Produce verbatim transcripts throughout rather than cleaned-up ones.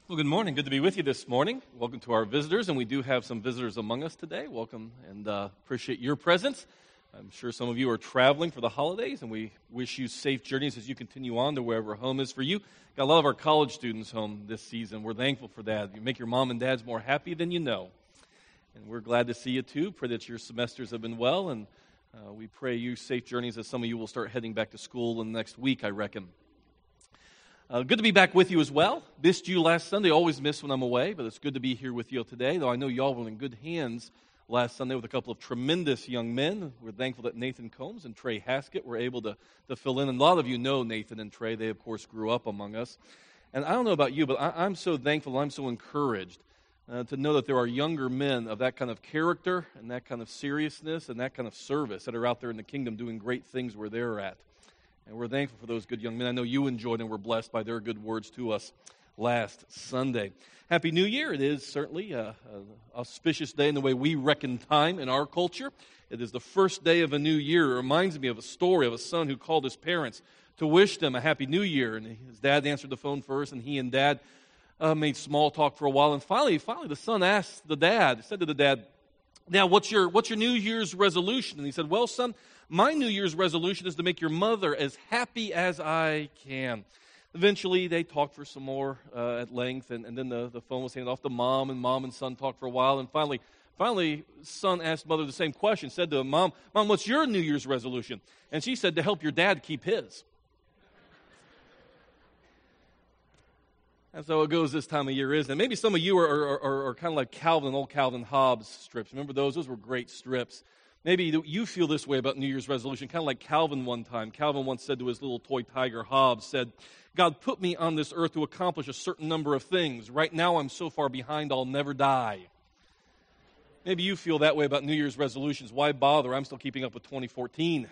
Well, good morning. Good to be with you this morning. Welcome to our visitors, and we do have some visitors among us today. Welcome, and uh, appreciate your presence. I'm sure some of you are traveling for the holidays, and we wish you safe journeys as you continue on to wherever home is for you. Got a lot of our college students home this season. We're thankful for that. You make your mom and dads more happy than you know. And we're glad to see you, too. Pray that your semesters have been well, and uh, we pray you safe journeys as some of you will start heading back to school in the next week, I reckon. Uh, good to be back with you as well. Missed you last Sunday. Always miss when I'm away, but it's good to be here with you today, though I know y'all were in good hands last Sunday with a couple of tremendous young men. We're thankful that Nathan Combs and Trey Haskett were able to, to fill in. And a lot of you know Nathan and Trey. They, of course, grew up among us. And I don't know about you, but I, I'm so thankful, I'm so encouraged uh, to know that there are younger men of that kind of character and that kind of seriousness and that kind of service that are out there in the kingdom doing great things where they're at. And we're thankful for those good young men. I know you enjoyed and were blessed by their good words to us last Sunday. Happy New Year. It is certainly an auspicious day in the way we reckon time in our culture. It is the first day of a new year. It reminds me of a story of a son who called his parents to wish them a Happy New Year. And his dad answered the phone first, and he and dad uh, made small talk for a while. And finally, finally, the son asked the dad, said to the dad, now, what's your what's your New Year's resolution? And he said, well, son, my New Year's resolution is to make your mother as happy as I can. Eventually, they talked for some more uh, at length, and, and then the, the phone was handed off to mom, and mom and son talked for a while, and finally, finally, son asked mother the same question, said to him, Mom, Mom, what's your New Year's resolution? And she said, to help your dad keep his. And so it goes this time of year, isn't it? Maybe some of you are, are, are, are kind of like Calvin, old Calvin Hobbes strips. Remember those? Those were great strips. Maybe you feel this way about New Year's resolution, kind of like Calvin one time. Calvin once said to his little toy tiger, Hobbes, said, God put me on this earth to accomplish a certain number of things. Right now I'm so far behind I'll never die. Maybe you feel that way about New Year's resolutions. Why bother? I'm still keeping up with twenty fourteen.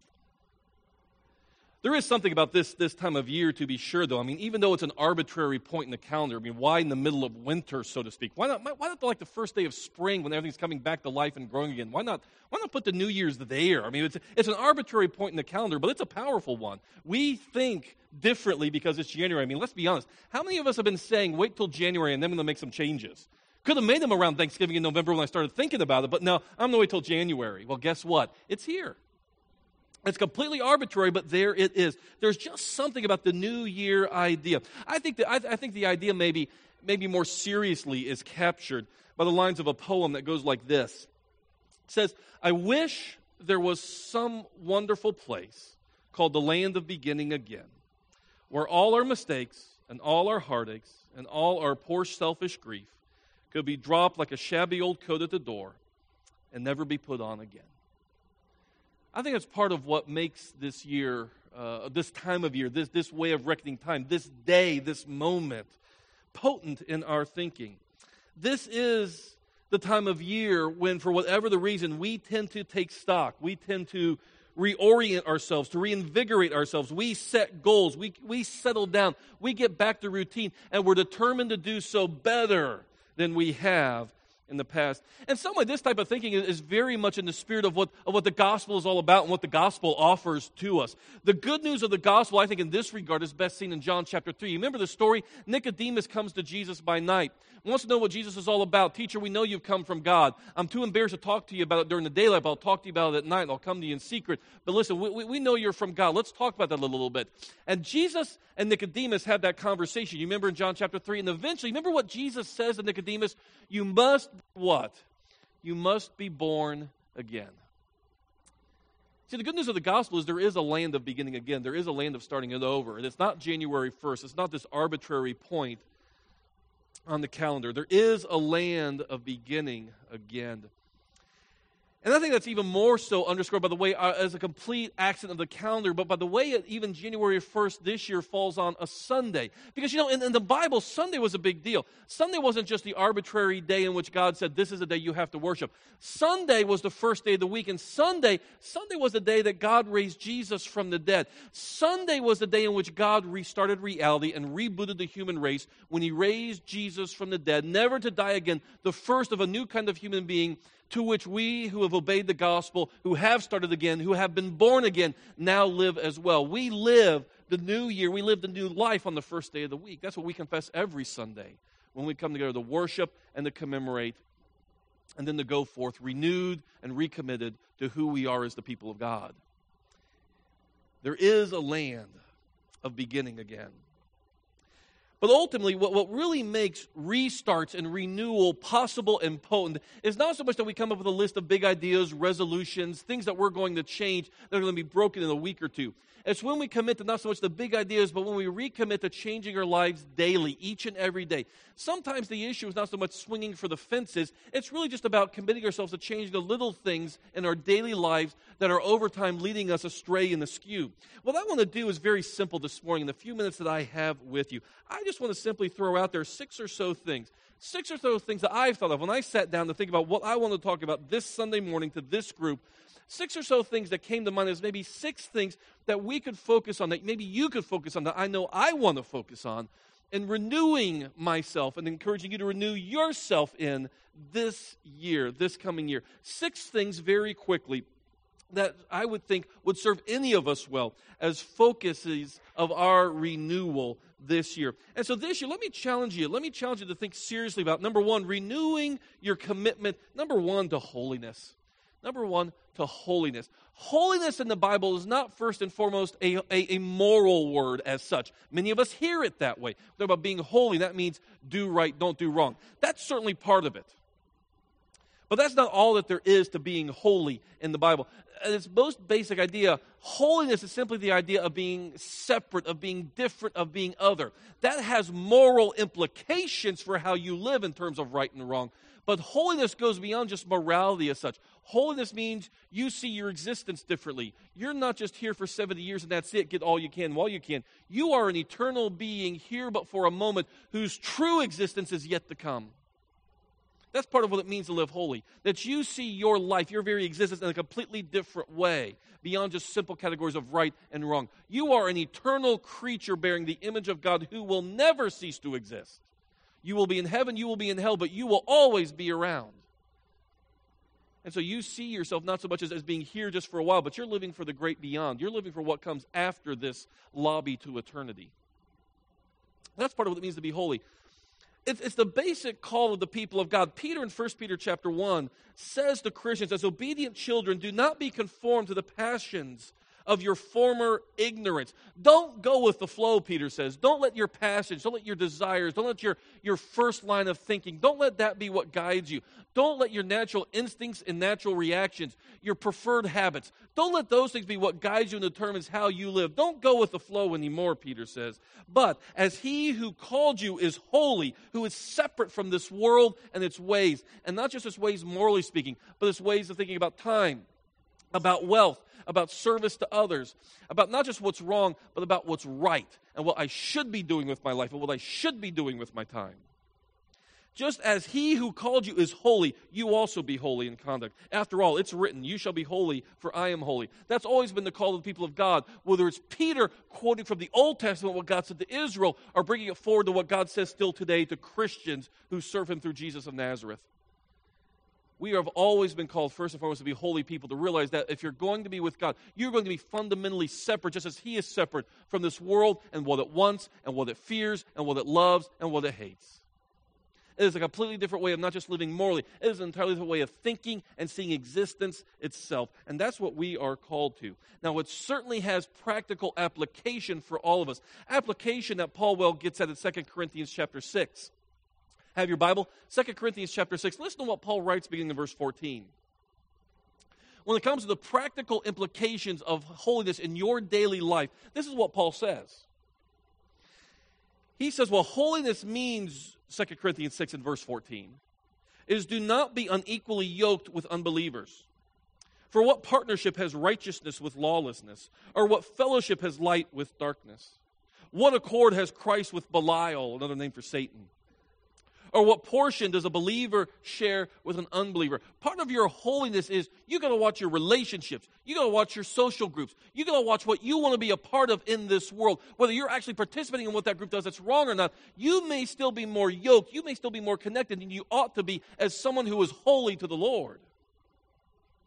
There is something about this, this time of year, to be sure, though. I mean, even though it's an arbitrary point in the calendar, I mean, why in the middle of winter, so to speak? Why not, why not like the first day of spring when everything's coming back to life and growing again? Why not, why not put the New Year's there? I mean, it's, it's an arbitrary point in the calendar, but it's a powerful one. We think differently because it's January. I mean, let's be honest. How many of us have been saying, wait till January and then I'm going to make some changes? Could have made them around Thanksgiving in November when I started thinking about it, but no, I'm going to wait till January. Well, guess what? It's here. It's completely arbitrary, but there it is. There's just something about the New Year idea. I think that I, I think the idea maybe maybe more seriously is captured by the lines of a poem that goes like this. It says, I wish there was some wonderful place called the land of beginning again, where all our mistakes and all our heartaches and all our poor selfish grief could be dropped like a shabby old coat at the door and never be put on again. I think it's part of what makes this year, uh, this time of year, this, this way of reckoning time, this day, this moment, potent in our thinking. This is the time of year when, for whatever the reason, we tend to take stock. We tend to reorient ourselves, to reinvigorate ourselves. We set goals. We, we settle down. We get back to routine, and we're determined to do so better than we have in the past. And some way, this type of thinking is very much in the spirit of what, of what the gospel is all about and what the gospel offers to us. The good news of the gospel, I think, in this regard is best seen in John chapter three. You remember the story? Nicodemus comes to Jesus by night, wants to know what Jesus is all about. Teacher, we know you've come from God. I'm too embarrassed to talk to you about it during the daylight, but I'll talk to you about it at night. I'll come to you in secret. But listen, we, we know you're from God. Let's talk about that a little bit. And Jesus and Nicodemus have that conversation. You remember in John chapter three? And eventually, remember what Jesus says to Nicodemus? You must what? You must be born again. See, the good news of the gospel is there is a land of beginning again. There is a land of starting it over. And it's not January first. It's not this arbitrary point on the calendar. There is a land of beginning again. And I think that's even more so underscored by the way, uh, as a complete accident of the calendar, but by the way it, even January first this year falls on a Sunday. Because, you know, in, in the Bible, Sunday was a big deal. Sunday wasn't just the arbitrary day in which God said, this is the day you have to worship. Sunday was the first day of the week, and Sunday, Sunday was the day that God raised Jesus from the dead. Sunday was the day in which God restarted reality and rebooted the human race when He raised Jesus from the dead, never to die again, the first of a new kind of human being to which we who have obeyed the gospel, who have started again, who have been born again, now live as well. We live the new year, we live the new life on the first day of the week. That's what we confess every Sunday when we come together to worship and to commemorate and then to go forth renewed and recommitted to who we are as the people of God. There is a land of beginning again. But ultimately, what, what really makes restarts and renewal possible and potent is not so much that we come up with a list of big ideas, resolutions, things that we're going to change that are going to be broken in a week or two. It's when we commit to not so much the big ideas, but when we recommit to changing our lives daily, each and every day. Sometimes the issue is not so much swinging for the fences. It's really just about committing ourselves to change the little things in our daily lives that are over time leading us astray and askew. What I want to do is very simple this morning in the few minutes that I have with you. I just want to simply throw out there six or so things. Six or so things that I've thought of when I sat down to think about what I want to talk about this Sunday morning to this group. Six or so things that came to mind as maybe six things that we could focus on, that maybe you could focus on, that I know I want to focus on, in renewing myself and encouraging you to renew yourself in this year, this coming year. Six things very quickly that I would think would serve any of us well as focuses of our renewal this year. And so this year, let me challenge you. Let me challenge you to think seriously about, number one, renewing your commitment, number one, to holiness. Number one, to holiness. Holiness in the Bible is not first and foremost a, a, a moral word as such. Many of us hear it that way. Talk about being holy, that means do right, don't do wrong. That's certainly part of it. But that's not all that there is to being holy in the Bible. At its most basic idea, holiness is simply the idea of being separate, of being different, of being other. That has moral implications for how you live in terms of right and wrong. But holiness goes beyond just morality as such. Holiness means you see your existence differently. You're not just here for seventy years and that's it, get all you can while you can. You are an eternal being here but for a moment whose true existence is yet to come. That's part of what it means to live holy. That you see your life, your very existence in a completely different way, beyond just simple categories of right and wrong. You are an eternal creature bearing the image of God who will never cease to exist. You will be in heaven, you will be in hell, but you will always be around. And so you see yourself not so much as, as being here just for a while, but you're living for the great beyond. You're living for what comes after this lobby to eternity. That's part of what it means to be holy. It's, it's the basic call of the people of God. Peter in First Peter chapter one says to Christians, as obedient children, do not be conformed to the passions of your former ignorance. Don't go with the flow, Peter says. Don't let your passions, don't let your desires, don't let your, your first line of thinking, don't let that be what guides you. Don't let your natural instincts and natural reactions, your preferred habits, don't let those things be what guides you and determines how you live. Don't go with the flow anymore, Peter says. But as he who called you is holy, who is separate from this world and its ways, and not just its ways morally speaking, but its ways of thinking about time, about wealth, about service to others, about not just what's wrong, but about what's right and what I should be doing with my life and what I should be doing with my time. Just as he who called you is holy, you also be holy in conduct. After all, it's written, you shall be holy, for I am holy. That's always been the call of the people of God, whether it's Peter quoting from the Old Testament what God said to Israel, or bringing it forward to what God says still today to Christians who serve him through Jesus of Nazareth. We have always been called, first and foremost, to be holy people, to realize that if you're going to be with God, you're going to be fundamentally separate, just as he is separate from this world and what it wants and what it fears and what it loves and what it hates. It is a completely different way of not just living morally. It is an entirely different way of thinking and seeing existence itself. And that's what we are called to. Now, it certainly has practical application for all of us. Application that Paul well gets at in Second Corinthians chapter six. Have your Bible? Second Corinthians chapter six. Listen to what Paul writes beginning in verse fourteen. When it comes to the practical implications of holiness in your daily life, this is what Paul says. He says, well, holiness means, Second Corinthians six and verse fourteen, is do not be unequally yoked with unbelievers. For what partnership has righteousness with lawlessness? Or what fellowship has light with darkness? What accord has Christ with Belial, another name for Satan? Or what portion does a believer share with an unbeliever? Part of your holiness is you got to watch your relationships. You got to watch your social groups. You got to watch what you want to be a part of in this world. Whether you're actually participating in what that group does that's wrong or not, you may still be more yoked. You may still be more connected than you ought to be as someone who is holy to the Lord.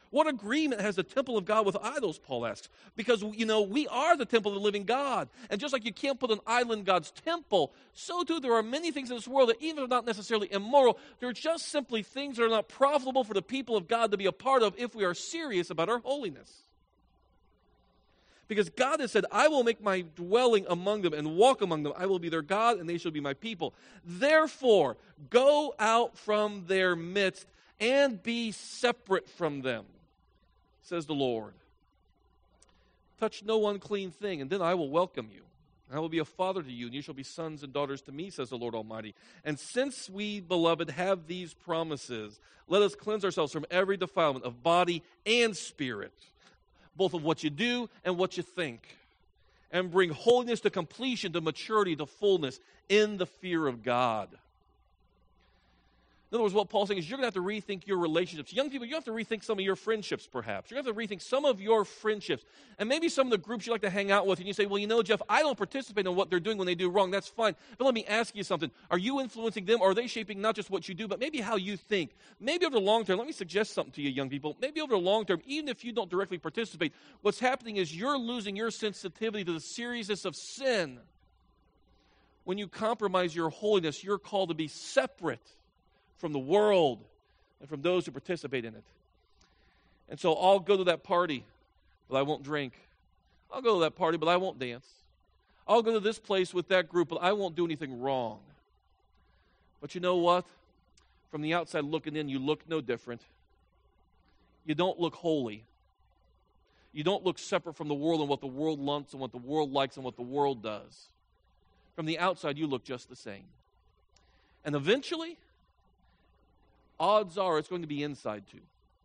What agreement has the temple of God with idols, Paul asks? Because, you know, we are the temple of the living God. And just like you can't put an idol in God's temple, so too there are many things in this world that even if they're not necessarily immoral, they're just simply things that are not profitable for the people of God to be a part of if we are serious about our holiness. Because God has said, I will make my dwelling among them and walk among them. I will be their God and they shall be my people. Therefore, go out from their midst and be separate from them, says the Lord. Touch no unclean thing, and then I will welcome you. I will be a father to you, and you shall be sons and daughters to me, says the Lord Almighty. And since we, beloved, have these promises, let us cleanse ourselves from every defilement of body and spirit, both of what you do and what you think, and bring holiness to completion, to maturity, to fullness in the fear of God. In other words, what Paul's saying is you're going to have to rethink your relationships. Young people, you have to rethink some of your friendships, perhaps. You're going to have to rethink some of your friendships. And maybe some of the groups you like to hang out with, and you say, well, you know, Jeff, I don't participate in what they're doing when they do wrong. That's fine. But let me ask you something. Are you influencing them, or are they shaping not just what you do, but maybe how you think? Maybe over the long term, let me suggest something to you, young people. Maybe over the long term, even if you don't directly participate, what's happening is you're losing your sensitivity to the seriousness of sin. When you compromise your holiness, you're called to be separate from the world and from those who participate in it. And so I'll go to that party, but I won't drink. I'll go to that party, but I won't dance. I'll go to this place with that group, but I won't do anything wrong. But you know what? From the outside looking in, you look no different. You don't look holy. You don't look separate from the world and what the world wants and what the world likes and what the world does. From the outside, you look just the same. And eventually, odds are it's going to be inside too.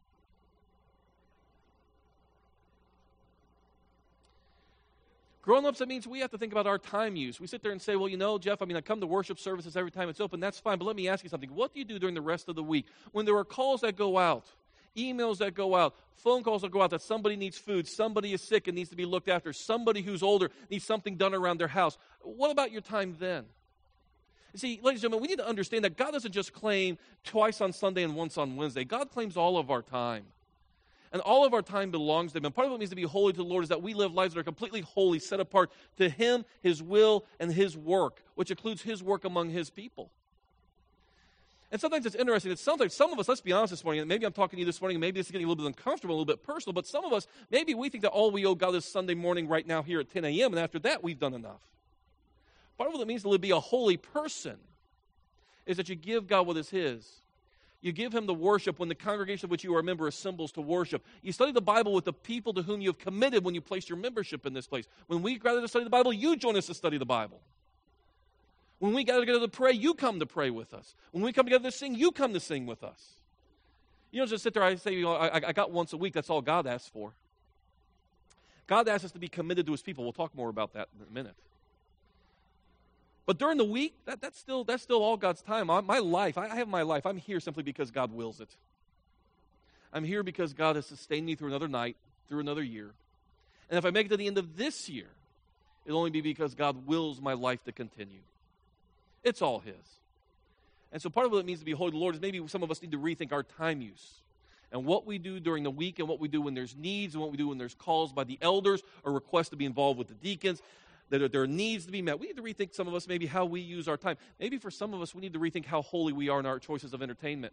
Grown-ups, that means we have to think about our time use. We sit there and say, well, you know, Jeff, I mean, I come to worship services every time it's open. That's fine, but let me ask you something. What do you do during the rest of the week when there are calls that go out, emails that go out, phone calls that go out that somebody needs food, somebody is sick and needs to be looked after, somebody who's older needs something done around their house? What about your time then? See, ladies and gentlemen, we need to understand that God doesn't just claim twice on Sunday and once on Wednesday. God claims all of our time. And all of our time belongs to Him. And part of what it means to be holy to the Lord is that we live lives that are completely holy, set apart to Him, His will, and His work, which includes His work among His people. And sometimes it's interesting that sometimes some of us, let's be honest this morning, and maybe I'm talking to you this morning, and maybe this is getting a little bit uncomfortable, a little bit personal, but some of us, maybe we think that all we owe God is Sunday morning right now here at ten a.m., and after that we've done enough. Part of what it means to be a holy person is that you give God what is His. You give Him the worship when the congregation of which you are a member assembles to worship. You study the Bible with the people to whom you have committed when you place your membership in this place. When we gather to study the Bible, you join us to study the Bible. When we gather together to pray, you come to pray with us. When we come together to sing, you come to sing with us. You don't just sit there and say, you know, I, I got once a week. That's all God asks for. God asks us to be committed to His people. We'll talk more about that in a minute. But during the week, that, that's still that's still all God's time. I, my life, I, I have my life. I'm here simply because God wills it. I'm here because God has sustained me through another night, through another year. And if I make it to the end of this year, it'll only be because God wills my life to continue. It's all His. And so part of what it means to be holy to the Lord is maybe some of us need to rethink our time use. And what we do during the week and what we do when there's needs and what we do when there's calls by the elders or requests to be involved with the deacons, that there are needs to be met. We need to rethink, some of us, maybe how we use our time. Maybe for some of us, we need to rethink how holy we are in our choices of entertainment.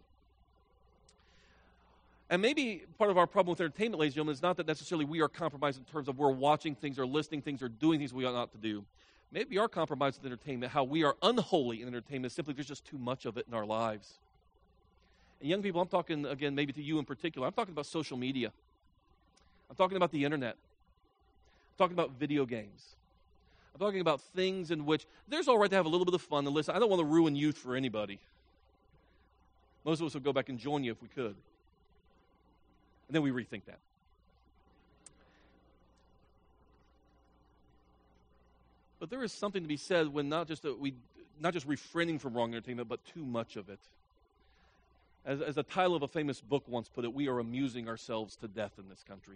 And maybe part of our problem with entertainment, ladies and gentlemen, is not that necessarily we are compromised in terms of we're watching things or listening things or doing things we ought not to do. Maybe our compromise with entertainment, how we are unholy in entertainment, is simply there's just too much of it in our lives. And young people, I'm talking, again, maybe to you in particular, I'm talking about social media. I'm talking about the internet. I'm talking about video games. I'm talking about things in which there's all right to have a little bit of fun. And listen, I don't want to ruin youth for anybody. Most of us would go back and join you if we could. And then we rethink that. But there is something to be said when not just that we, not just refraining from wrong entertainment, but too much of it. As, as the title of a famous book once put it, we are amusing ourselves to death in this country.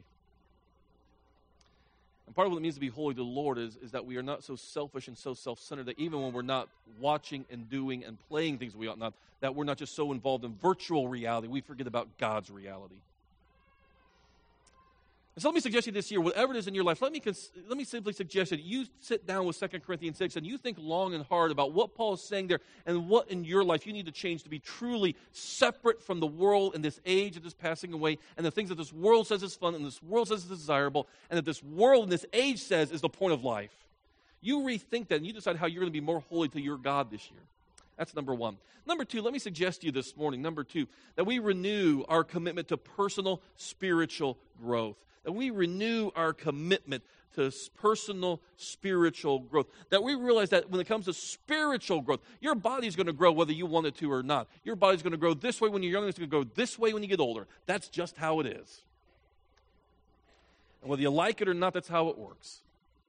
And part of what it means to be holy to the Lord is, is that we are not so selfish and so self-centered that even when we're not watching and doing and playing things we ought not, that we're not just so involved in virtual reality, we forget about God's reality. So let me suggest to you this year, whatever it is in your life, let me, cons- let me simply suggest that you sit down with Second Corinthians six and you think long and hard about what Paul is saying there and what in your life you need to change to be truly separate from the world in this age that is passing away and the things that this world says is fun and this world says is desirable and that this world and this age says is the point of life. You rethink that and you decide how you're going to be more holy to your God this year. That's number one. Number two, let me suggest to you this morning, number two, that we renew our commitment to personal spiritual growth. That we renew our commitment to personal spiritual growth. That we realize that when it comes to spiritual growth, your body's going to grow whether you want it to or not. Your body's going to grow this way when you're young, it's going to grow this way when you get older. That's just how it is. And whether you like it or not, that's how it works.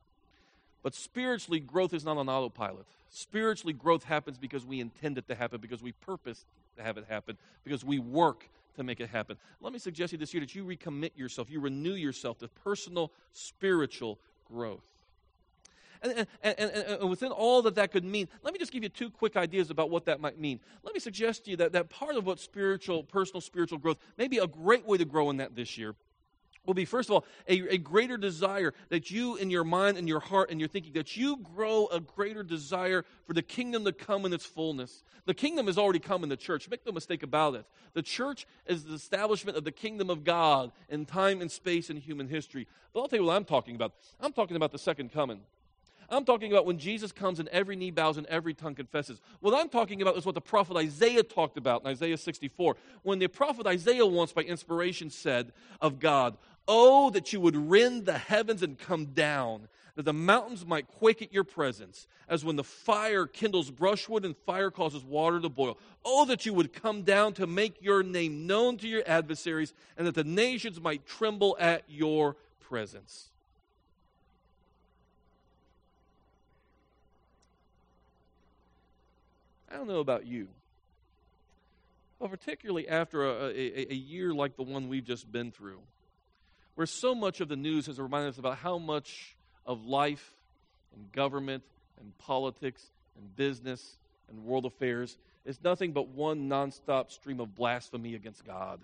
But spiritually, growth is not on autopilot. Spiritually, growth happens because we intend it to happen, because we purpose to have it happen, because we work to make it happen. Let me suggest to you this year that you recommit yourself, you renew yourself to personal spiritual growth. And, and, and, and within all that that could mean, let me just give you two quick ideas about what that might mean. Let me suggest to you that, that part of what spiritual, personal spiritual growth, maybe a great way to grow in that this year, will be, first of all, a, a greater desire that you in your mind and your heart and your thinking, that you grow a greater desire for the kingdom to come in its fullness. The kingdom has already come in the church. Make no mistake about it. The church is the establishment of the kingdom of God in time and space and human history. But I'll tell you what I'm talking about. I'm talking about the second coming. I'm talking about when Jesus comes and every knee bows and every tongue confesses. What I'm talking about is what the prophet Isaiah talked about in Isaiah sixty-four. When the prophet Isaiah once by inspiration said of God, "Oh, that you would rend the heavens and come down, that the mountains might quake at your presence, as when the fire kindles brushwood and fire causes water to boil. Oh, that you would come down to make your name known to your adversaries, and that the nations might tremble at your presence." I don't know about you, but particularly after a, a, a year like the one we've just been through, where so much of the news has reminded us about how much of life and government and politics and business and world affairs is nothing but one nonstop stream of blasphemy against God.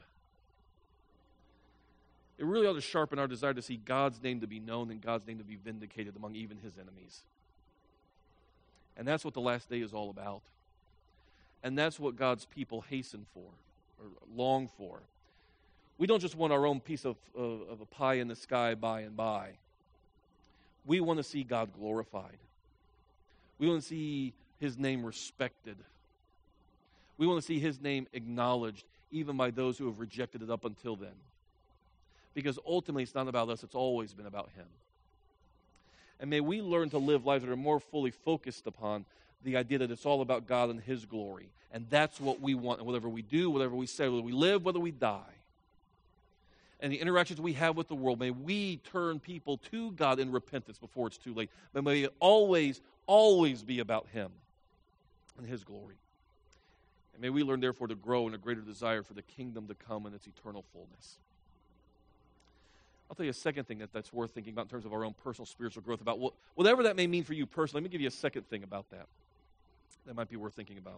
It really ought to sharpen our desire to see God's name to be known and God's name to be vindicated among even his enemies. And that's what the last day is all about. And that's what God's people hasten for, or long for. We don't just want our own piece of, of, of a pie in the sky by and by. We want to see God glorified. We want to see his name respected. We want to see his name acknowledged, even by those who have rejected it up until then. Because ultimately, it's not about us, it's always been about him. And may we learn to live lives that are more fully focused upon the idea that it's all about God and his glory. And that's what we want. And whatever we do, whatever we say, whether we live, whether we die, and the interactions we have with the world, may we turn people to God in repentance before it's too late. But may it always, always be about him and his glory. And may we learn, therefore, to grow in a greater desire for the kingdom to come in its eternal fullness. I'll tell you a second thing that, that's worth thinking about in terms of our own personal spiritual growth, about what, whatever that may mean for you personally. Let me give you a second thing about that that might be worth thinking about.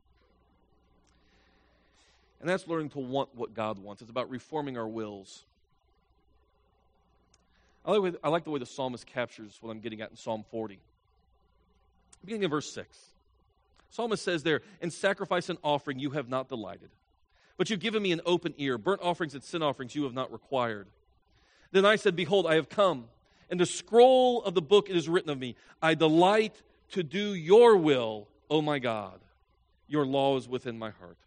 And that's learning to want what God wants. It's about reforming our wills. I like, the way, I like the way the psalmist captures what I'm getting at in Psalm forty. Beginning in verse six. Psalmist says there, "In sacrifice and offering you have not delighted, but you've given me an open ear. Burnt offerings and sin offerings you have not required. Then I said, behold, I have come. In the scroll of the book it is written of me, I delight to do your will, O my God. Your law is within my heart."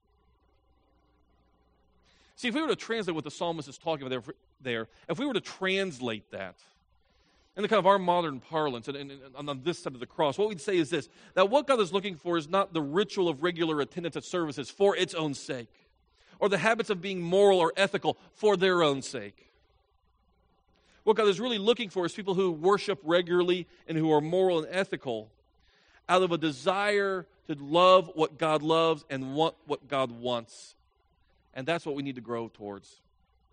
See, if we were to translate what the psalmist is talking about there, there if we were to translate that in the kind of our modern parlance and, and, and on this side of the cross, what we'd say is this, that what God is looking for is not the ritual of regular attendance at services for its own sake, or the habits of being moral or ethical for their own sake. What God is really looking for is people who worship regularly and who are moral and ethical out of a desire to love what God loves and want what God wants. And that's what we need to grow towards.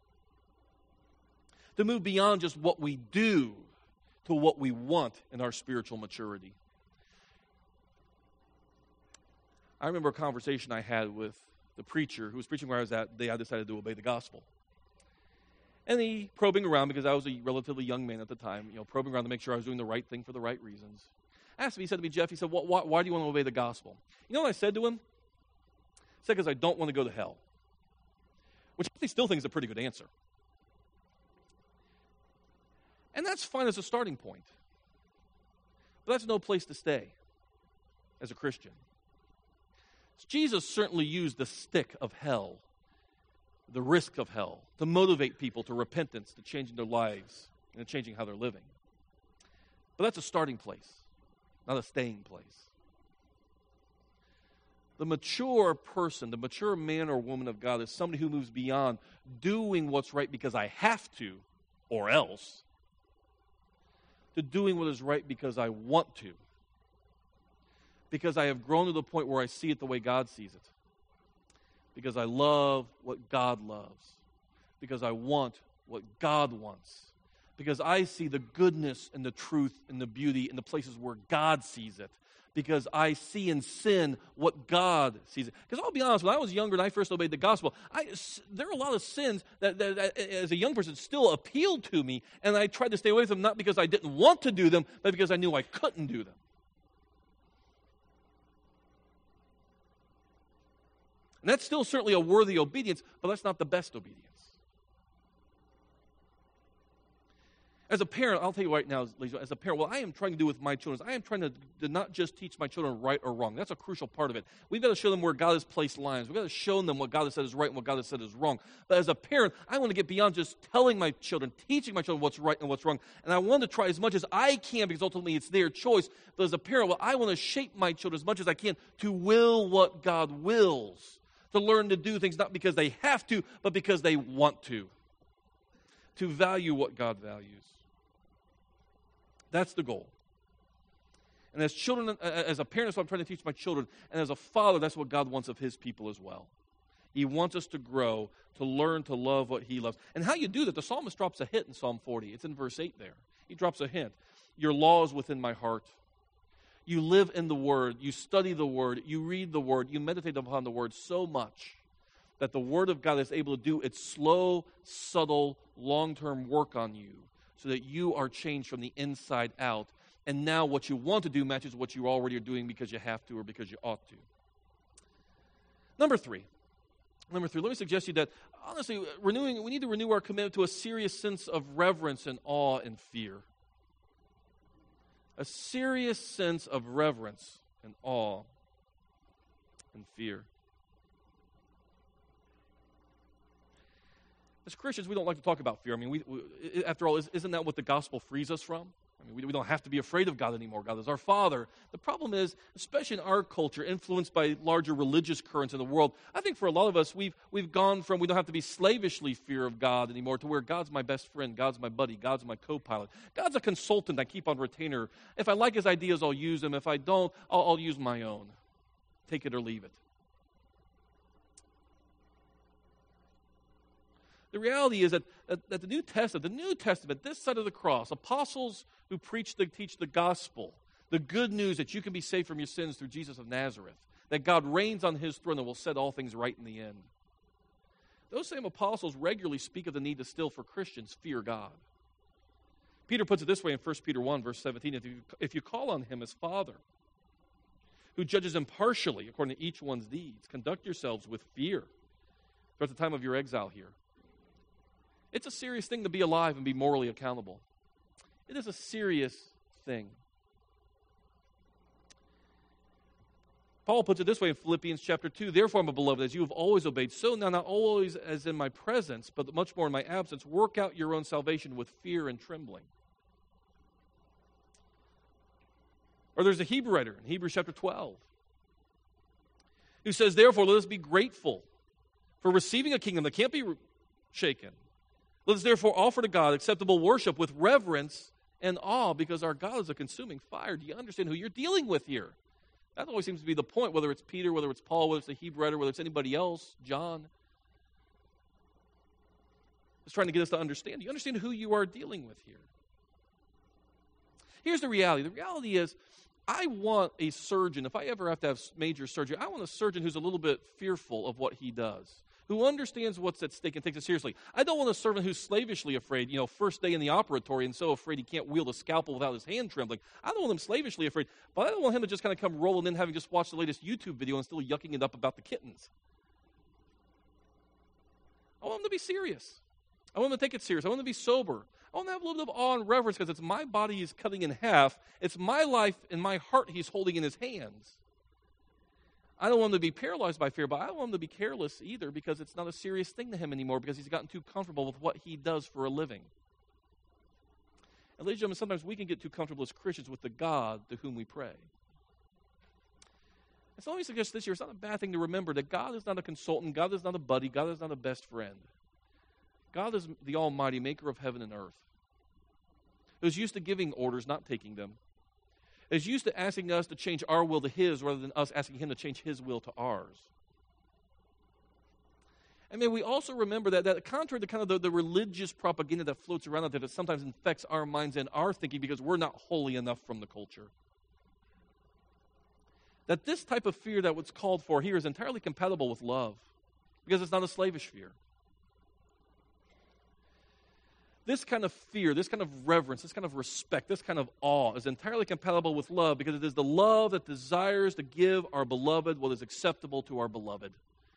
To move beyond just what we do to what we want in our spiritual maturity. I remember a conversation I had with the preacher who was preaching where I was at the day I decided to obey the gospel. And he, probing around, because I was a relatively young man at the time, you know, probing around to make sure I was doing the right thing for the right reasons. Asked me, he said to me, Jeff, he said, why, why do you want to obey the gospel? You know what I said to him? I said, because I don't want to go to hell. Which I still think is a pretty good answer. And that's fine as a starting point. But that's no place to stay as a Christian. Jesus certainly used the stick of hell, the risk of hell, to motivate people to repentance, to changing their lives, and to changing how they're living. But that's a starting place, not a staying place. The mature person, the mature man or woman of God is somebody who moves beyond doing what's right because I have to, or else, to doing what is right because I want to. Because I have grown to the point where I see it the way God sees it. Because I love what God loves. Because I want what God wants. Because I see the goodness and the truth and the beauty in the places where God sees it. Because I see in sin what God sees it. Because I'll be honest, when I was younger and I first obeyed the gospel, I, there are a lot of sins that, that, that, as a young person, still appealed to me, and I tried to stay away from them, not because I didn't want to do them, but because I knew I couldn't do them. And that's still certainly a worthy obedience, but that's not the best obedience. As a parent, I'll tell you right now, as a parent, what I am trying to do with my children is I am trying to, to not just teach my children right or wrong. That's a crucial part of it. We've got to show them where God has placed lines. We've got to show them what God has said is right and what God has said is wrong. But as a parent, I want to get beyond just telling my children, teaching my children what's right and what's wrong. And I want to try as much as I can, because ultimately it's their choice. But as a parent, well, I want to shape my children as much as I can to will what God wills. To learn to do things not because they have to, but because they want to. To value what God values. That's the goal. And as children, as a parent, that's what I'm trying to teach my children. And as a father, that's what God wants of his people as well. He wants us to grow, to learn to love what he loves. And how you do that, the psalmist drops a hint in Psalm forty. It's in verse eight there. He drops a hint. Your law is within my heart. You live in the Word. You study the Word. You read the Word. You meditate upon the Word so much that the Word of God is able to do its slow, subtle, long-term work on you, so that you are changed from the inside out. And now what you want to do matches what you already are doing because you have to or because you ought to. Number three. Number three, let me suggest to you that, honestly, renewing, we need to renew our commitment to a serious sense of reverence and awe and fear. A serious sense of reverence and awe and fear. As Christians, we don't like to talk about fear. I mean, we, we, after all, isn't that what the gospel frees us from? I mean, we, we don't have to be afraid of God anymore. God is our Father. The problem is, especially in our culture, influenced by larger religious currents in the world, I think for a lot of us, we've, we've gone from we don't have to be slavishly fear of God anymore to where God's my best friend, God's my buddy, God's my co-pilot. God's a consultant I keep on retainer. If I like his ideas, I'll use them. If I don't, I'll, I'll use my own. Take it or leave it. The reality is that, that, that the New Testament, the New Testament, this side of the cross, apostles who preach the, teach the gospel, the good news that you can be saved from your sins through Jesus of Nazareth, that God reigns on his throne and will set all things right in the end. Those same apostles regularly speak of the need to still, for Christians, fear God. Peter puts it this way in First Peter one, verse seventeen, if you, if you call on him as Father, who judges impartially according to each one's deeds, conduct yourselves with fear throughout the time of your exile here. It's a serious thing to be alive and be morally accountable. It is a serious thing. Paul puts it this way in Philippians chapter two, therefore, my beloved, as you have always obeyed, so now not always as in my presence, but much more in my absence, work out your own salvation with fear and trembling. Or there's a Hebrew writer in Hebrews chapter twelve who says, therefore, let us be grateful for receiving a kingdom that can't be shaken. Let us therefore offer to God acceptable worship with reverence and awe, because our God is a consuming fire. Do you understand who you're dealing with here? That always seems to be the point, whether it's Peter, whether it's Paul, whether it's the Hebrew writer, whether it's anybody else, John. It's trying to get us to understand. Do you understand who you are dealing with here? Here's the reality. The reality is, I want a surgeon, if I ever have to have major surgery, I want a surgeon who's a little bit fearful of what he does. who understands what's at stake and takes it seriously. I don't want a servant who's slavishly afraid, you know, first day in the operatory and so afraid he can't wield a scalpel without his hand trembling. I don't want him slavishly afraid, but I don't want him to just kind of come rolling in having just watched the latest YouTube video and still yucking it up about the kittens. I want him to be serious. I want him to take it serious. I want him to be sober. I want him to have a little bit of awe and reverence because it's my body he's cutting in half. It's my life and my heart he's holding in his hands. I don't want him to be paralyzed by fear, but I don't want him to be careless either because it's not a serious thing to him anymore because he's gotten too comfortable with what he does for a living. And ladies and gentlemen, sometimes we can get too comfortable as Christians with the God to whom we pray. And so let me suggest this year, it's not a bad thing to remember that God is not a consultant, God is not a buddy, God is not a best friend. God is the Almighty, maker of heaven and earth, who's used to giving orders, not taking them. Is used to asking us to change our will to His rather than us asking Him to change His will to ours. And may we also remember that, that contrary to kind of the, the religious propaganda that floats around out there that sometimes infects our minds and our thinking because we're not holy enough from the culture, that this type of fear that what's called for here is entirely compatible with love because it's not a slavish fear. This kind of fear, this kind of reverence, this kind of respect, this kind of awe is entirely compatible with love because it is the love that desires to give our beloved what is acceptable to our beloved.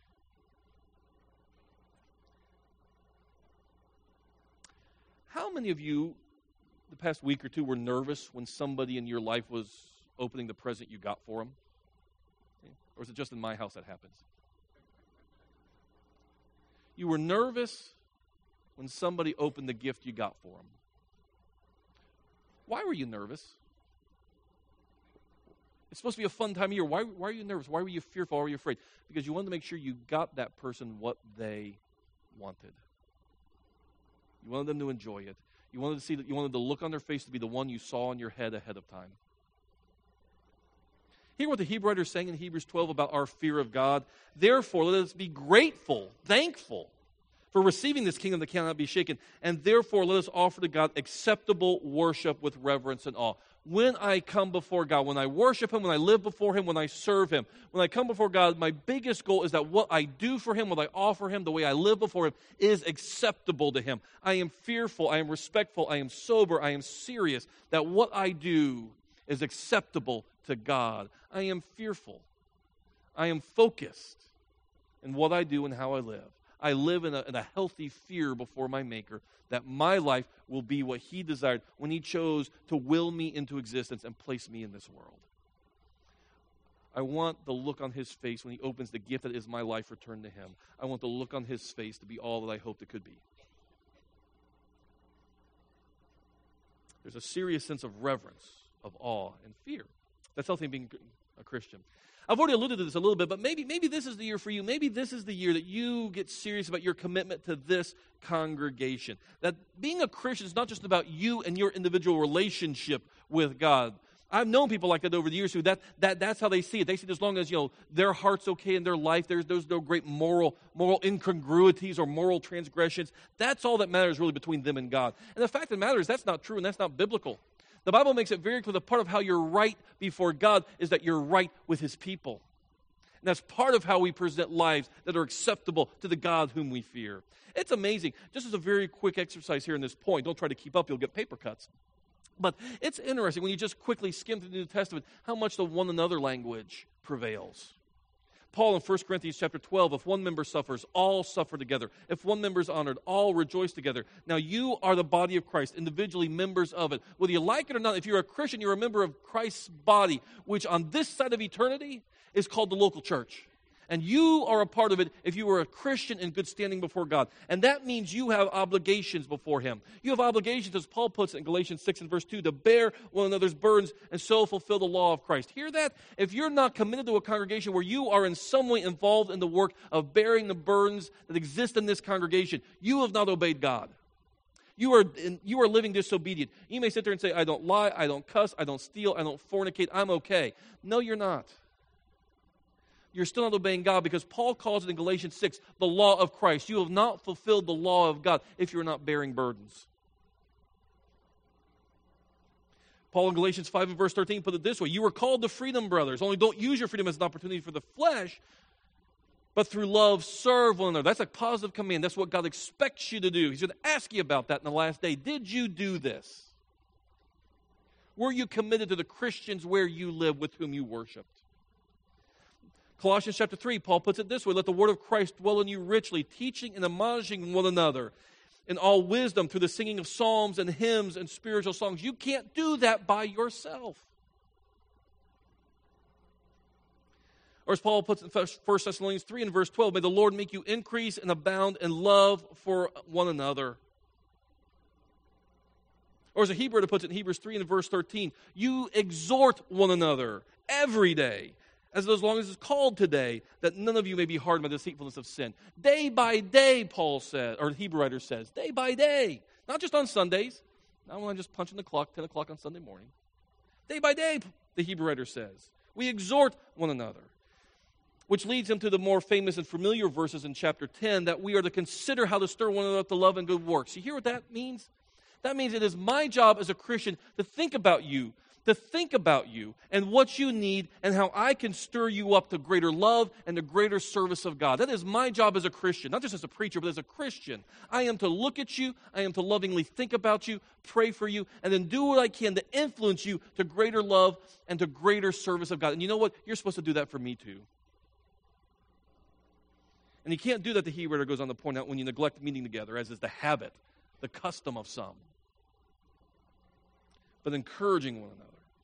How many of you, the past week or two, were nervous when somebody in your life was opening the present you got for them? Or is it just in my house that happens? You were nervous when somebody opened the gift you got for them. Why were you nervous? It's supposed to be a fun time of year. Why, why are you nervous? Why were you fearful? Why were you afraid? Because you wanted to make sure you got that person what they wanted. You wanted them to enjoy it. You wanted to see that. You wanted the look on their face to be the one you saw in your head ahead of time. Hear what the Hebrew writer is saying in Hebrews twelve about our fear of God. Therefore, let us be grateful, thankful, for receiving this kingdom that cannot be shaken. And therefore, let us offer to God acceptable worship with reverence and awe. When I come before God, when I worship Him, when I live before Him, when I serve Him, when I come before God, my biggest goal is that what I do for Him, what I offer Him, the way I live before Him, is acceptable to Him. I am fearful, I am respectful, I am sober, I am serious, that what I do is acceptable to God. I am fearful. I am focused in what I do and how I live. I live in a, in a healthy fear before my Maker that my life will be what He desired when He chose to will me into existence and place me in this world. I want the look on His face when He opens the gift that is my life returned to Him. I want the look on His face to be all that I hoped it could be. There's a serious sense of reverence, of awe, and fear. That's healthy being a Christian. I've already alluded to this a little bit, but maybe, maybe this is the year for you. Maybe this is the year that you get serious about your commitment to this congregation. That being a Christian is not just about you and your individual relationship with God. I've known people like that over the years who that, that that's how they see it. They see it as long as, you know, their heart's okay in their life, there's, there's no great moral, moral incongruities or moral transgressions. That's all that matters really between them and God. And the fact of the matter is that's not true and that's not biblical. The Bible makes it very clear that part of how you're right before God is that you're right with His people. And that's part of how we present lives that are acceptable to the God whom we fear. It's amazing. Just as a very quick exercise here in this point, don't try to keep up, you'll get paper cuts. But it's interesting when you just quickly skim through the New Testament how much the one another language prevails. Paul in First Corinthians chapter twelve, if one member suffers, all suffer together. If one member is honored, all rejoice together. Now you are the body of Christ, individually members of it. Whether you like it or not, if you're a Christian, you're a member of Christ's body, which on this side of eternity is called the local church. And you are a part of it if you are a Christian in good standing before God. And that means you have obligations before Him. You have obligations, as Paul puts it in Galatians six and verse two, to bear one another's burdens and so fulfill the law of Christ. Hear that? If you're not committed to a congregation where you are in some way involved in the work of bearing the burdens that exist in this congregation, you have not obeyed God. You are, you are living disobedient. You may sit there and say, I don't lie, I don't cuss, I don't steal, I don't fornicate, I'm okay. No, you're not. You're still not obeying God because Paul calls it in Galatians six the law of Christ. You have not fulfilled the law of God if you're not bearing burdens. Paul in Galatians five and verse thirteen put it this way: you were called to freedom, brothers, only don't use your freedom as an opportunity for the flesh, But through love, serve one another. That's a positive command. That's what God expects you to do. He's going to ask you about that in the last day. Did you do this? Were you committed to the Christians where you live, with whom you worshiped? Colossians chapter three, Paul puts it this way: let the word of Christ dwell in you richly, teaching and admonishing one another in all wisdom through the singing of psalms and hymns and spiritual songs. You can't do that by yourself. Or as Paul puts in First Thessalonians three and verse twelve, may the Lord make you increase and abound in love for one another. Or as a Hebrew puts it in Hebrews three and verse thirteen, you exhort one another every day, as long as it's called today, that none of you may be hardened by the deceitfulness of sin. Day by day, Paul says, or the Hebrew writer says, day by day. Not just on Sundays. Not when I'm just punching the clock, ten o'clock on Sunday morning. Day by day, the Hebrew writer says. We exhort one another. Which leads him to the more famous and familiar verses in chapter ten, that we are to consider how to stir one another up to love and good works. You hear what that means? That means it is my job as a Christian to think about you, to think about you and what you need and how I can stir you up to greater love and to greater service of God. That is my job as a Christian, not just as a preacher, but as a Christian. I am to look at you, I am to lovingly think about you, pray for you, and then do what I can to influence you to greater love and to greater service of God. And you know what? You're supposed to do that for me too. And you can't do that, the Hebrew writer goes on to point out, when you neglect meeting together, as is the habit, the custom of some, but encouraging one another.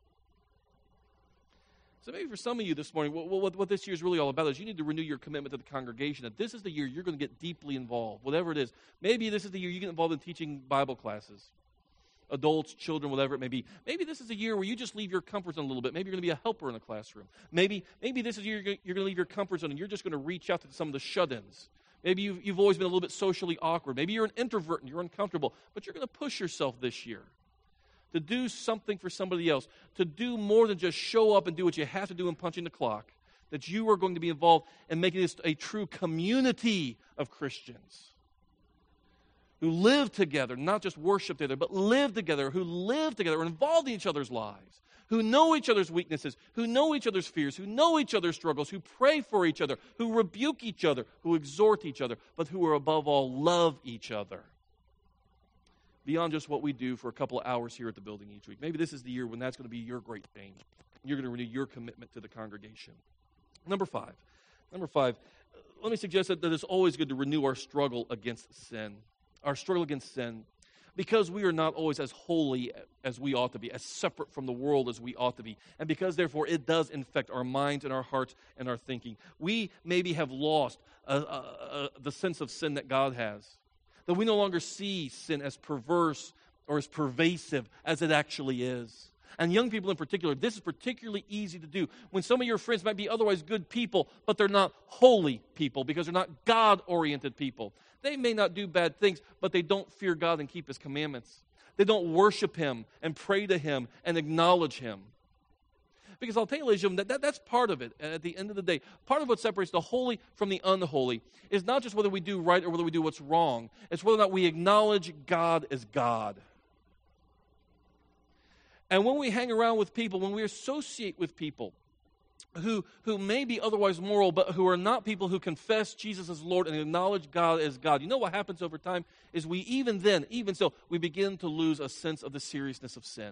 So maybe for some of you this morning, what, what, what this year is really all about is you need to renew your commitment to the congregation, that this is the year you're going to get deeply involved, whatever it is. Maybe this is the year you get involved in teaching Bible classes, adults, children, whatever it may be. Maybe this is a year where you just leave your comfort zone a little bit. Maybe you're going to be a helper in a classroom. Maybe, maybe this is a year you're going to leave your comfort zone and you're just going to reach out to some of the shut-ins. Maybe you've, you've always been a little bit socially awkward. Maybe you're an introvert and you're uncomfortable, but you're going to push yourself this year to do something for somebody else, to do more than just show up and do what you have to do in punching the clock, that you are going to be involved in making this a true community of Christians who live together, not just worship together, but live together, who live together, are involved in each other's lives, who know each other's weaknesses, who know each other's fears, who know each other's struggles, who pray for each other, who rebuke each other, who exhort each other, but who are above all love each other. Beyond just what we do for a couple of hours here at the building each week. Maybe this is the year when that's going to be your great change. You're going to renew your commitment to the congregation. Number five. Number five, let me suggest that, that it's always good to renew our struggle against sin. Our struggle against sin. Because we are not always as holy as we ought to be, as separate from the world as we ought to be. And because, therefore, it does infect our minds and our hearts and our thinking. We maybe have lost uh, uh, uh, the sense of sin that God has. That we no longer see sin as perverse or as pervasive as it actually is. And young people in particular, this is particularly easy to do. When some of your friends might be otherwise good people, but they're not holy people because they're not God-oriented people. They may not do bad things, but they don't fear God and keep His commandments. They don't worship Him and pray to Him and acknowledge Him. Because I'll tell you, ladies and gentlemen, that, that, that's part of it. At the end of the day, part of what separates the holy from the unholy is not just whether we do right or whether we do what's wrong. It's whether or not we acknowledge God as God. And when we hang around with people, when we associate with people who, who may be otherwise moral, but who are not people who confess Jesus as Lord and acknowledge God as God, you know what happens over time is we even then, even so, we begin to lose a sense of the seriousness of sin.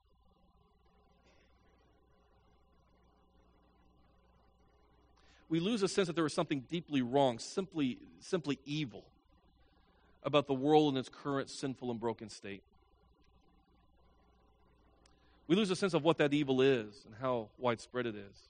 We lose a sense that there is something deeply wrong, simply, simply evil about the world in its current sinful and broken state. We lose a sense of what that evil is and how widespread it is.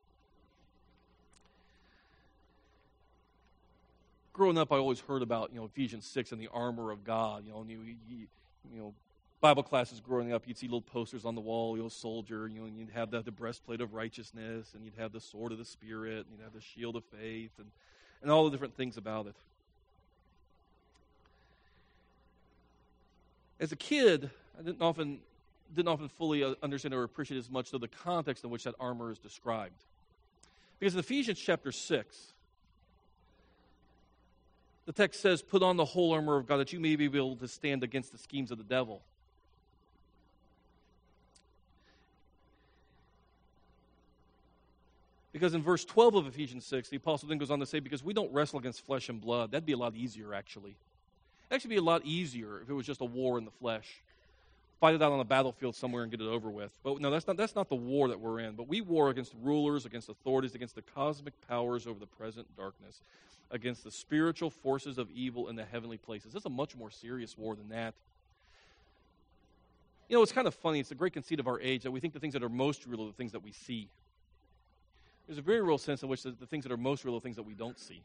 Growing up, I always heard about, you know, Ephesians six and the armor of God. You know, and you, you, you know, Bible classes growing up, you'd see little posters on the wall, you know, soldier, you know, and you'd have the, the breastplate of righteousness, and you'd have the sword of the Spirit, and you'd have the shield of faith, and, and all the different things about it. As a kid, I didn't often didn't often fully understand or appreciate as much of the context in which that armor is described. Because in Ephesians chapter six, the text says, put on the whole armor of God that you may be able to stand against the schemes of the devil. Because in verse twelve of Ephesians six, the apostle then goes on to say, because we don't wrestle against flesh and blood. That'd be a lot easier, actually. It'd actually be a lot easier if it was just a war in the flesh. Fight it out on a battlefield somewhere and get it over with. But no, that's not, that's not the war that we're in. But we war against rulers, against authorities, against the cosmic powers over the present darkness, against the spiritual forces of evil in the heavenly places. It's a much more serious war than that. You know, it's kind of funny. It's a great conceit of our age that we think the things that are most real are the things that we see. There's a very real sense in which the, the things that are most real are the things that we don't see.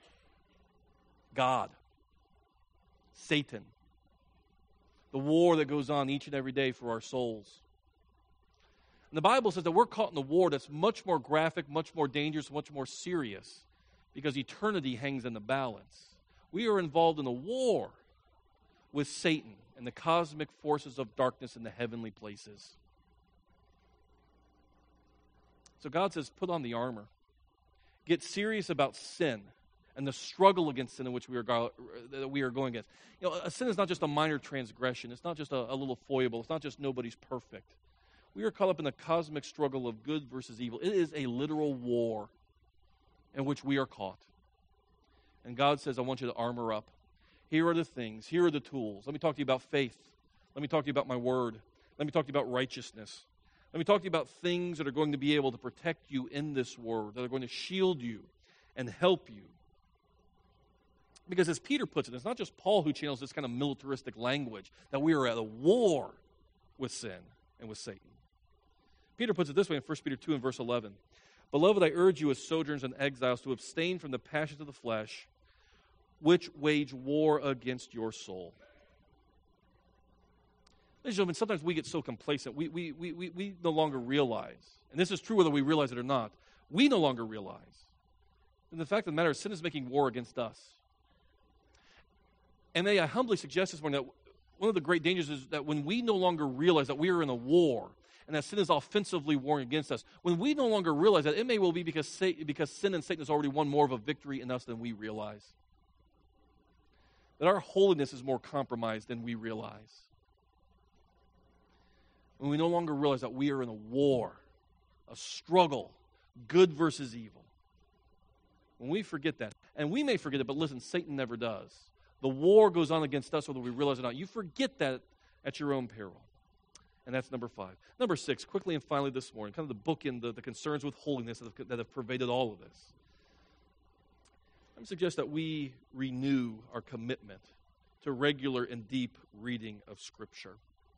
God. Satan. The war that goes on each and every day for our souls. And the Bible says that we're caught in a war that's much more graphic, much more dangerous, much more serious, because eternity hangs in the balance. We are involved in a war with Satan and the cosmic forces of darkness in the heavenly places. So God says, put on the armor. Get serious about sin and the struggle against sin in which we are, go- that we are going against. You know, a sin is not just a minor transgression. It's not just a, a little foible. It's not just nobody's perfect. We are caught up in the cosmic struggle of good versus evil. It is a literal war in which we are caught. And God says, I want you to armor up. Here are the things. Here are the tools. Let me talk to you about faith. Let me talk to you about my word. Let me talk to you about righteousness. Let me talk to you about things that are going to be able to protect you in this word, that are going to shield you and help you. Because as Peter puts it, it's not just Paul who channels this kind of militaristic language, that we are at a war with sin and with Satan. Peter puts it this way in First Peter two and verse eleven. Beloved, I urge you as sojourners and exiles to abstain from the passions of the flesh, which wage war against your soul. Ladies and gentlemen, sometimes we get so complacent, we, we, we, we, we no longer realize, and this is true whether we realize it or not, we no longer realize. And the fact of the matter is, sin is making war against us. And may I humbly suggest this morning that one of the great dangers is that when we no longer realize that we are in a war and that sin is offensively warring against us, when we no longer realize that, it may well be because, because sin and Satan has already won more of a victory in us than we realize. That our holiness is more compromised than we realize. When we no longer realize that we are in a war, a struggle, good versus evil. When we forget that, and we may forget it, but listen, Satan never does. The war goes on against us whether we realize it or not. You forget that at your own peril. And that's number five. Number six, quickly and finally this morning, kind of the bookend, the, the concerns with holiness that have, that have pervaded all of this. I would suggest that we renew our commitment to regular and deep reading of Scripture.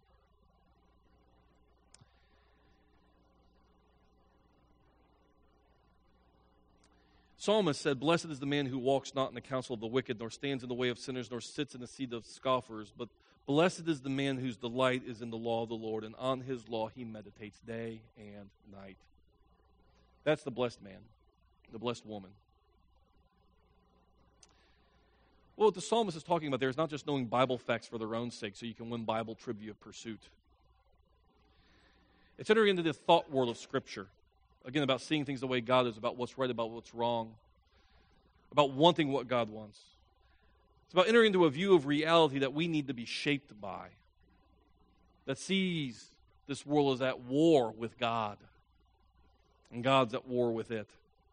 Psalmist said, blessed is the man who walks not in the counsel of the wicked, nor stands in the way of sinners, nor sits in the seat of scoffers, but blessed is the man whose delight is in the law of the Lord, and on his law he meditates day and night. That's the blessed man, the blessed woman. Well, what the psalmist is talking about there is not just knowing Bible facts for their own sake so you can win Bible trivia pursuit. It's entering into the thought world of Scripture. Again, about seeing things the way God is, about what's right, about what's wrong, about wanting what God wants. It's about entering into a view of reality that we need to be shaped by, that sees this world as at war with God, and God's at war with it.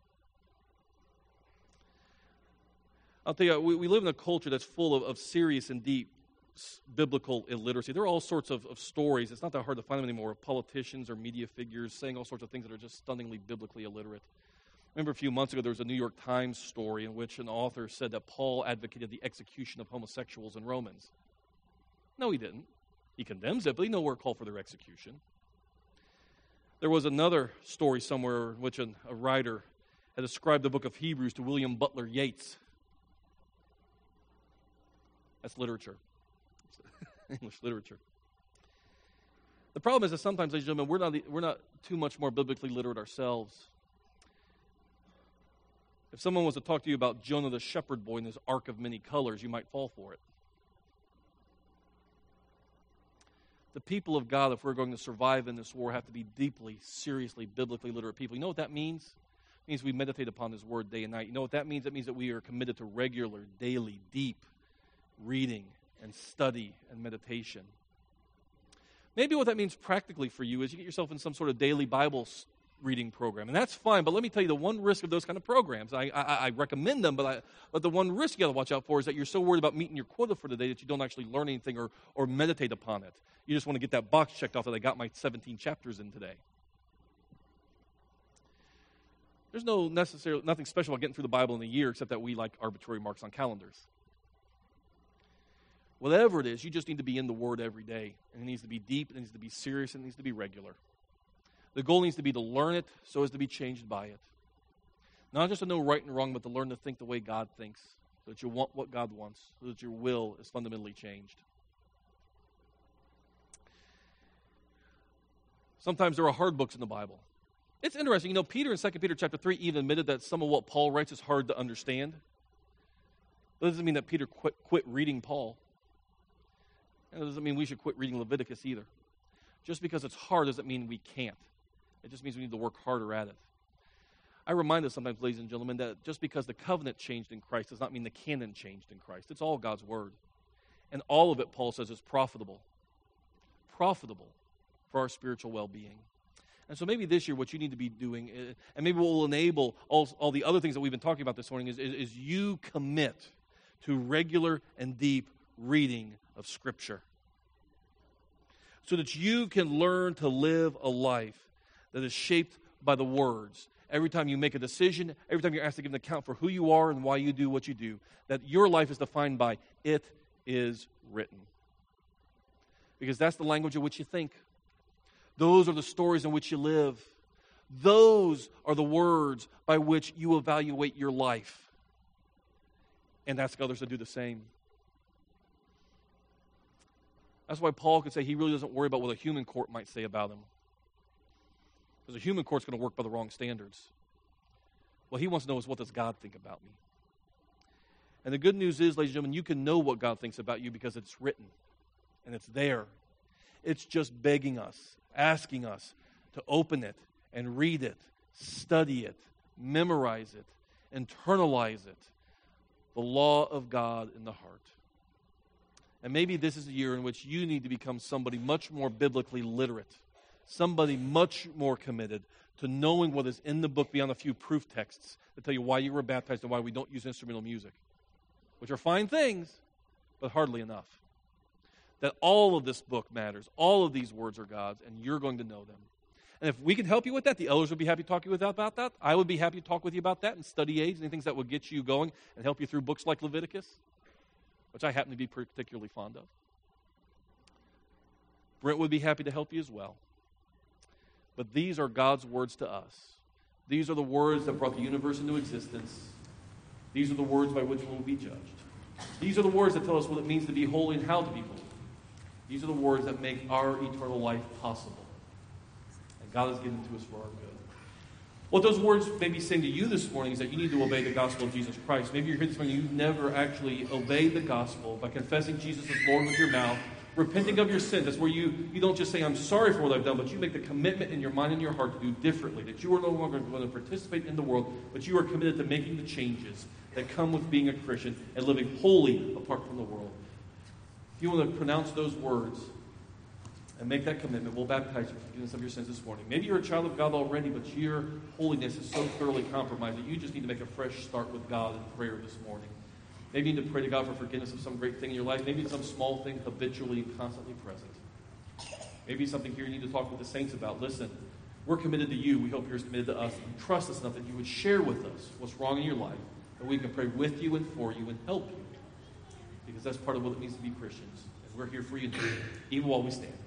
I'll tell you, we, we live in a culture that's full of, of serious and deep biblical illiteracy. There are all sorts of, of stories. It's not that hard to find them anymore, of politicians or media figures saying all sorts of things that are just stunningly biblically illiterate. I remember a few months ago there was a New York Times story in which an author said that Paul advocated the execution of homosexuals in Romans. No, he didn't. He condemns it, but he nowhere called for their execution. There was another story somewhere in which an, a writer had ascribed the book of Hebrews to William Butler Yeats. That's literature. English literature. The problem is that sometimes, ladies and gentlemen, we're not, we're not too much more biblically literate ourselves. If someone was to talk to you about Jonah the shepherd boy and his ark of many colors, you might fall for it. The people of God, if we're going to survive in this war, have to be deeply, seriously, biblically literate people. You know what that means? It means we meditate upon His Word day and night. You know what that means? It means that we are committed to regular, daily, deep reading and study and meditation. Maybe what that means practically for you is you get yourself in some sort of daily Bible reading program. And that's fine, but let me tell you the one risk of those kind of programs. I, I, I recommend them, but, I, but the one risk you got to watch out for is that you're so worried about meeting your quota for the day that you don't actually learn anything or, or meditate upon it. You just want to get that box checked off that I got my seventeen chapters in today. There's no necessarily nothing special about getting through the Bible in a year except that we like arbitrary marks on calendars. Whatever it is, you just need to be in the Word every day. And it needs to be deep, it needs to be serious, it needs to be regular. The goal needs to be to learn it so as to be changed by it. Not just to know right and wrong, but to learn to think the way God thinks, so that you want what God wants, so that your will is fundamentally changed. Sometimes there are hard books in the Bible. It's interesting, you know, Peter in Second Peter chapter three even admitted that some of what Paul writes is hard to understand. That doesn't mean that Peter quit, quit reading Paul. And it doesn't mean we should quit reading Leviticus either. Just because it's hard doesn't mean we can't. It just means we need to work harder at it. I remind us sometimes, ladies and gentlemen, that just because the covenant changed in Christ does not mean the canon changed in Christ. It's all God's Word. And all of it, Paul says, is profitable. Profitable for our spiritual well-being. And so maybe this year what you need to be doing, and maybe what will enable all, all the other things that we've been talking about this morning, is, is, is you commit to regular and deep reading of Scripture. So that you can learn to live a life that is shaped by the words. Every time you make a decision, every time you're asked to give an account for who you are and why you do what you do, that your life is defined by, it is written. Because that's the language in which you think. Those are the stories in which you live. Those are the words by which you evaluate your life. And ask others to do the same. That's why Paul could say he really doesn't worry about what a human court might say about him. Because a human court's going to work by the wrong standards. What he wants to know is, what does God think about me? And the good news is, ladies and gentlemen, you can know what God thinks about you because it's written. And it's there. It's just begging us, asking us to open it and read it, study it, memorize it, internalize it. The law of God in the heart. And maybe this is a year in which you need to become somebody much more biblically literate, somebody much more committed to knowing what is in the book beyond a few proof texts that tell you why you were baptized and why we don't use instrumental music, which are fine things, but hardly enough. That all of this book matters, all of these words are God's, and you're going to know them. And if we can help you with that, the elders would be happy to talk to you about that. I would be happy to talk with you about that and study aids and things that would get you going and help you through books like Leviticus, which I happen to be particularly fond of. Brent would be happy to help you as well. But these are God's words to us. These are the words that brought the universe into existence. These are the words by which we will be judged. These are the words that tell us what it means to be holy and how to be holy. These are the words that make our eternal life possible. And God has given to us for our good. What those words may be saying to you this morning is that you need to obey the gospel of Jesus Christ. Maybe you're here this morning and you've never actually obeyed the gospel by confessing Jesus as Lord with your mouth, repenting of your sins. That's where you, you don't just say, I'm sorry for what I've done, but you make the commitment in your mind and your heart to do differently, that you are no longer going to participate in the world, but you are committed to making the changes that come with being a Christian and living holy apart from the world. If you want to pronounce those words and make that commitment, we'll baptize you for forgiveness of your sins this morning. Maybe you're a child of God already, but your holiness is so thoroughly compromised that you just need to make a fresh start with God in prayer this morning. Maybe you need to pray to God for forgiveness of some great thing in your life. Maybe it's some small thing habitually and constantly present. Maybe it's something here you need to talk with the saints about. Listen, we're committed to you. We hope you're committed to us. And trust us enough that you would share with us what's wrong in your life, that we can pray with you and for you and help you. Because that's part of what it means to be Christians. And we're here for you, even while we stand.